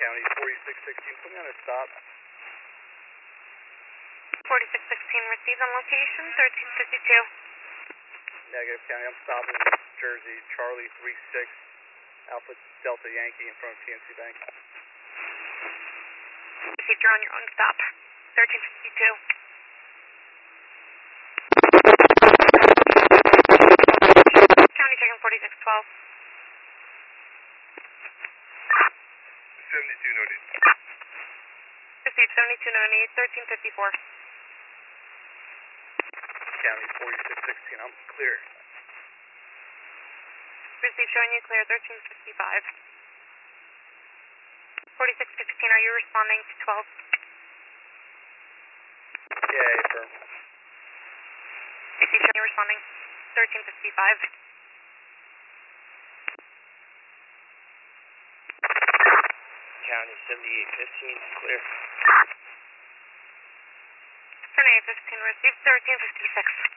County 4616, put me on a stop. 4616 received on location, 1352. Negative, County, I'm stopping Jersey, Charlie 36, Alpha Delta Yankee in front of PNC Bank. Received, you're on your own stop, 1352. County checking 4612. 72 no need. Received 7298, 1354. County 4616, I'm clear. Received, showing you clear, 1355. 4616, are you responding to 12? Yeah, affirm. Received, showing you responding, 1355. County 7815, clear. 7815 received, 1356.